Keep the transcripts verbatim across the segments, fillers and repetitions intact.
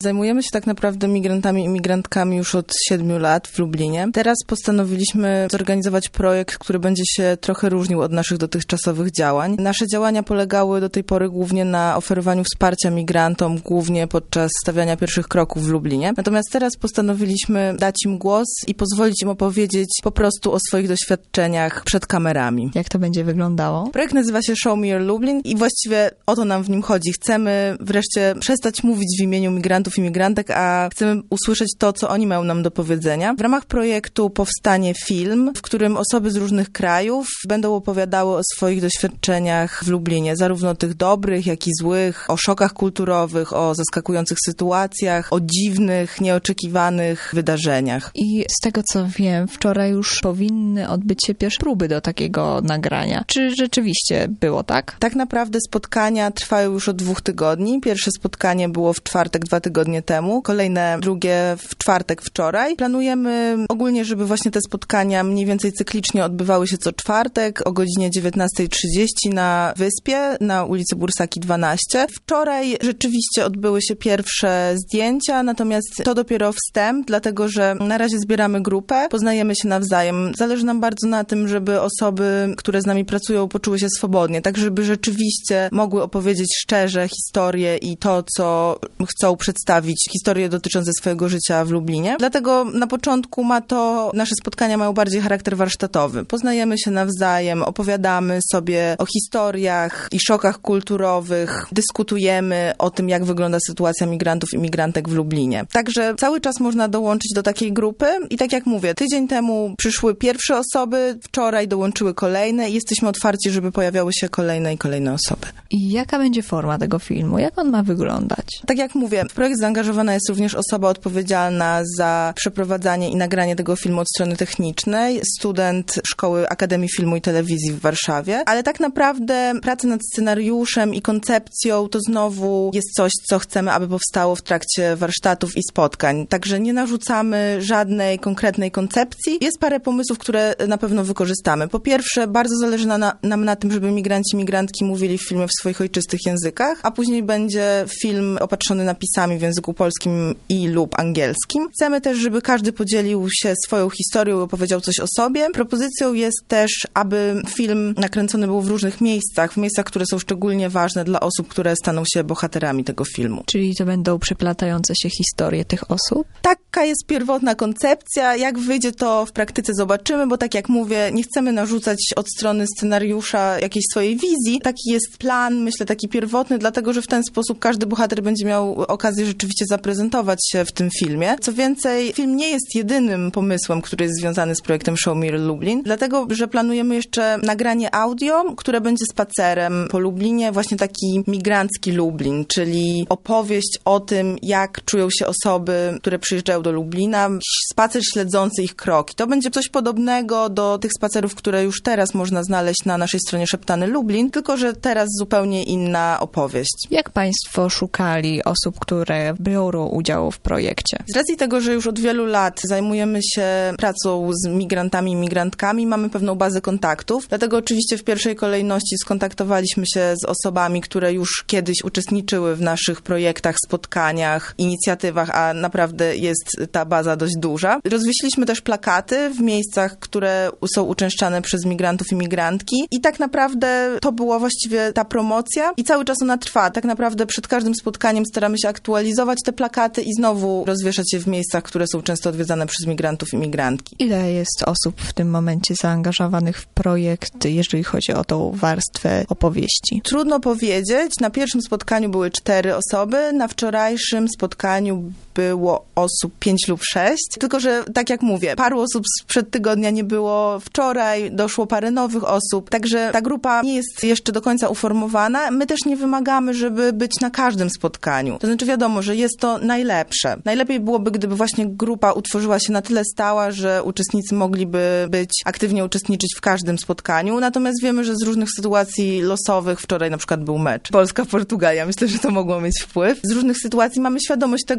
Zajmujemy się tak naprawdę migrantami i imigrantkami już od siedmiu lat w Lublinie. Teraz postanowiliśmy zorganizować projekt, który będzie się trochę różnił od naszych dotychczasowych działań. Nasze działania polegały do tej pory głównie na oferowaniu wsparcia migrantom, głównie podczas stawiania pierwszych kroków w Lublinie. Natomiast teraz postanowiliśmy dać im głos i pozwolić im opowiedzieć po prostu o swoich doświadczeniach przed kamerami. Jak to będzie wyglądało? Projekt nazywa się Show Me Your Lublin i właściwie o to nam w nim chodzi. Chcemy wreszcie przestać mówić w imieniu migrantów i migrantek, a chcemy usłyszeć to, co oni mają nam do powiedzenia. W ramach projektu powstanie film, w którym osoby z różnych krajów będą opowiadały o swoich doświadczeniach w Lublinie, zarówno tych dobrych, jak i złych, o szokach kulturowych, o zaskakujących sytuacjach, o dziwnych, nieoczekiwanych wydarzeniach. I z tego, co wiem, wczoraj już powinny odbyć się pierwsze próby do takiego nagrania. Czy rzeczywiście było tak? Tak naprawdę spotkania trwają już od dwóch tygodni. Pierwsze spotkanie było w czwartek dwa tygodnie temu, kolejne drugie w czwartek wczoraj. Planujemy ogólnie, żeby właśnie te spotkania mniej więcej cyklicznie odbywały się co czwartek o godzinie dziewiętnasta trzydzieści na Wyspie, na ulicy Bursaki dwanaście. Wczoraj rzeczywiście odbyły się pierwsze zdjęcia, natomiast to dopiero wstęp, dlatego że na razie zbieramy grupę, poznajemy się nawzajem. Zależy nam bardzo na tym, żeby osoby, które z nami pracują, poczuły się swobodnie, tak żeby rzeczywiście mogły opowiedzieć szczerze historię i to, co chcą przedstawić, historię dotyczące swojego życia w Lublinie. Dlatego na początku ma to, nasze spotkania mają bardziej charakter warsztatowy. Poznajemy się nawzajem, opowiadamy sobie o historiach i szokach kulturowych, dyskutujemy o tym, jak wygląda sytuacja migrantów i migrantek w Lublinie. Także cały czas można dołączyć do takiej grupy i tak jak mówię, tydzień temu przyszły pierwsze osoby, wczoraj dołączyły kolejne i jesteśmy otwarci, żeby pojawiały się kolejne i kolejne osoby. I jaka będzie forma tego filmu? Jak on ma wyglądać? Tak jak mówię, w projekt zaangażowana jest również osoba odpowiedzialna za przeprowadzanie i nagranie tego filmu od strony technicznej, student Szkoły Akademii Filmu i Telewizji w Warszawie, ale tak naprawdę praca nad scenariuszem i koncepcją to znowu jest coś, co chcemy, aby powstało w trakcie warsztatów i spotkań. Także nie narzucamy żadnej konkretnej koncepcji. Jest parę pomysłów, które na pewno wykorzystamy. Po pierwsze, bardzo zależy na, na, nam na tym, żeby migranci i migrantki mówili w filmie w swoich ojczystych językach, a później będzie film opatrzony napisami w języku polskim i lub angielskim. Chcemy też, żeby każdy podzielił się swoją historią i opowiedział coś o sobie. Propozycją jest też, aby film nakręcony był w różnych miejscach, w miejscach, które są szczególnie ważne dla osób, które staną się bohaterami tego filmu. Czyli to będą przeplatające się historie tych osób? Taka jest pierwotna koncepcja. Jak wyjdzie, to w praktyce zobaczymy, bo tak jak mówię, nie chcemy narzucać od strony scenariusza jakiejś swojej wizji. Taki jest plan, myślę, taki pierwotny, dlatego, że w ten sposób każdy bohater będzie miał okazję rzeczywiście zaprezentować się w tym filmie. Co więcej, film nie jest jedynym pomysłem, który jest związany z projektem Show Me Your Lublin, dlatego, że planujemy jeszcze nagranie audio, które będzie spacerem po Lublinie, właśnie taki migrancki Lublin, czyli opowieść o tym, jak czują się osoby, które przyjeżdżają do Lublina, spacer śledzący ich kroki. To będzie coś podobnego do tych spacerów, które już teraz można znaleźć na naszej stronie Szeptany Lublin, tylko że teraz zupełnie inna opowieść. Jak Państwo szukali osób, które biorą udział w projekcie? Z racji tego, że już od wielu lat zajmujemy się pracą z migrantami i migrantkami, mamy pewną bazę kontaktów, dlatego oczywiście w pierwszej kolejności skontaktowaliśmy się z osobami, które już kiedyś uczestniczyły w naszych projektach, spotkaniach, inicjatywach, a naprawdę jest ta baza dość duża. Rozwiesiliśmy też plakaty w miejscach, które są uczęszczane przez migrantów i migrantki i tak naprawdę to była właściwie ta promocja i cały czas ona trwa. Tak naprawdę przed każdym spotkaniem staramy się aktualizować te plakaty i znowu rozwieszać je w miejscach, które są często odwiedzane przez migrantów i migrantki. Ile jest osób w tym momencie zaangażowanych w projekt, jeżeli chodzi o tą warstwę opowieści? Trudno powiedzieć. Na pierwszym spotkaniu były cztery osoby, na wczorajszym spotkaniu było osób pięć lub sześć. Tylko że, tak jak mówię, paru osób sprzed tygodnia nie było wczoraj, doszło parę nowych osób, także ta grupa nie jest jeszcze do końca uformowana. My też nie wymagamy, żeby być na każdym spotkaniu. To znaczy wiadomo, że jest to najlepsze. Najlepiej byłoby, gdyby właśnie grupa utworzyła się na tyle stała, że uczestnicy mogliby być, aktywnie uczestniczyć w każdym spotkaniu. Natomiast wiemy, że z różnych sytuacji losowych, wczoraj na przykład był mecz Polska-Portugalia, myślę, że to mogło mieć wpływ. Z różnych sytuacji mamy świadomość tego, że nie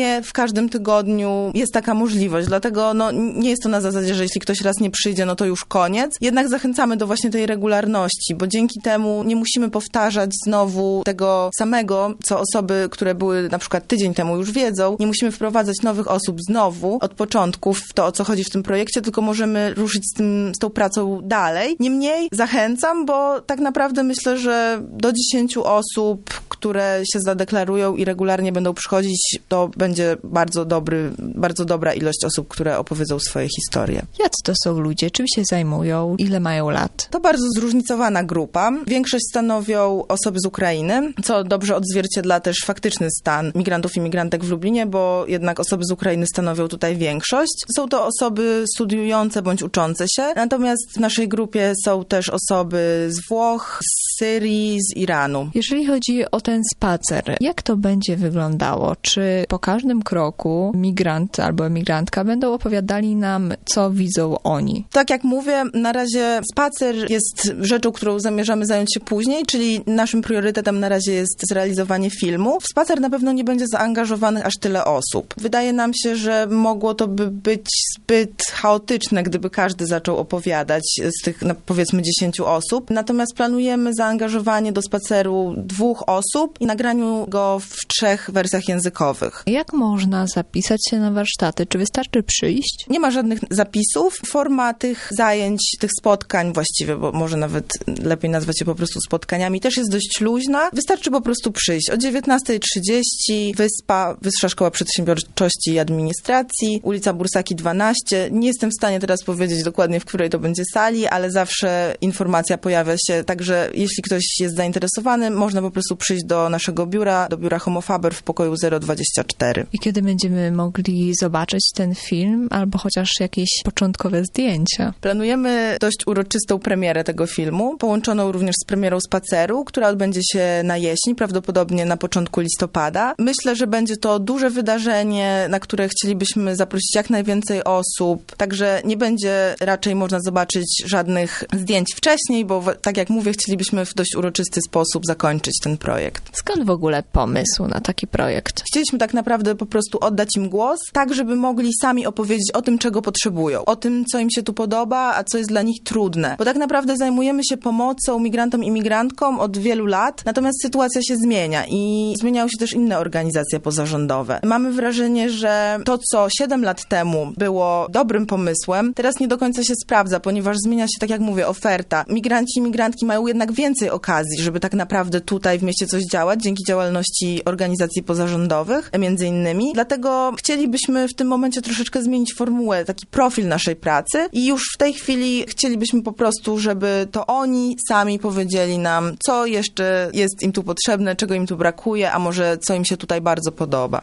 nie w każdym tygodniu jest taka możliwość, dlatego no, nie jest to na zasadzie, że jeśli ktoś raz nie przyjdzie, no to już koniec. Jednak zachęcamy do właśnie tej regularności, bo dzięki temu nie musimy powtarzać znowu tego samego, co osoby, które były na przykład tydzień temu już wiedzą. Nie musimy wprowadzać nowych osób znowu od początku w to, o co chodzi w tym projekcie, tylko możemy ruszyć z, tym, z tą pracą dalej. Niemniej zachęcam, bo tak naprawdę myślę, że do dziesięciu osób, które się zadeklarują i regularnie będą przychodzić, to będzie bardzo dobry, bardzo dobra ilość osób, które opowiedzą swoje historie. Jacy to są ludzie? Czym się zajmują? Ile mają lat? To bardzo zróżnicowana grupa. Większość stanowią osoby z Ukrainy, co dobrze odzwierciedla też faktyczny stan migrantów i migrantek w Lublinie, bo jednak osoby z Ukrainy stanowią tutaj większość. Są to osoby studiujące bądź uczące się, natomiast w naszej grupie są też osoby z Włoch, z Syrii, z Iranu. Jeżeli chodzi o ten spacer, jak to będzie wyglądało? Czy po każdym kroku migrant albo emigrantka będą opowiadali nam, co widzą oni? Tak jak mówię, na razie spacer jest rzeczą, którą zamierzamy zająć się później, czyli naszym priorytetem na razie jest zrealizowanie filmu. W spacer na pewno nie będzie zaangażowanych aż tyle osób. Wydaje nam się, że mogło to by być zbyt chaotyczne, gdyby każdy zaczął opowiadać z tych, no, powiedzmy, dziesięciu osób. Natomiast planujemy zaangażowanie do spaceru dwóch osób i nagraniu go w trzech wersjach językowych. Jak można zapisać się na warsztaty? Czy wystarczy przyjść? Nie ma żadnych zapisów. Forma tych zajęć, tych spotkań właściwie, bo może nawet lepiej nazwać je po prostu spotkaniami, też jest dość luźna. Wystarczy po prostu przyjść. O dziewiętnasta trzydzieści Wyspa, Wyższa Szkoła Przedsiębiorczości i Administracji, ulica Bursaki dwanaście. Nie jestem w stanie teraz powiedzieć dokładnie, w której to będzie sali, ale zawsze informacja pojawia się, także jeśli ktoś jest zainteresowany, można po prostu przyjść do naszego biura, do biura Homofaber w pokoju zero dwadzieścia cztery. I kiedy będziemy mogli zobaczyć ten film, albo chociaż jakieś początkowe zdjęcia? Planujemy dość uroczystą premierę tego filmu, połączoną również z premierą spaceru, która odbędzie się na jesień, prawdopodobnie na początku listopada. Myślę, że będzie to duże wydarzenie, na które chcielibyśmy zaprosić jak najwięcej osób, także nie będzie raczej można zobaczyć żadnych zdjęć wcześniej, bo tak jak mówię, chcielibyśmy w dość uroczysty sposób zakończyć ten projekt. Skąd w ogóle pomysł na taki projekt? Chcieliśmy tak naprawdę po prostu oddać im głos, tak żeby mogli sami opowiedzieć o tym, czego potrzebują, o tym, co im się tu podoba, a co jest dla nich trudne. Bo tak naprawdę zajmujemy się pomocą migrantom i migrantkom od wielu lat, natomiast sytuacja się zmienia i zmieniają się też inne organizacje pozarządowe. Mamy wrażenie, że to, co siedem lat temu było dobrym pomysłem, teraz nie do końca się sprawdza, ponieważ zmienia się, tak jak mówię, oferta. Migranci i migrantki mają jednak więcej okazji, żeby tak naprawdę tutaj w mieście coś działać, dzięki działalności organizacji pozarządowych, między innymi. Dlatego chcielibyśmy w tym momencie troszeczkę zmienić formułę, taki profil naszej pracy i już w tej chwili chcielibyśmy po prostu, żeby to oni sami powiedzieli nam, co jeszcze jest im tu potrzebne, czego im tu brakuje, a może co im się tutaj bardzo podoba.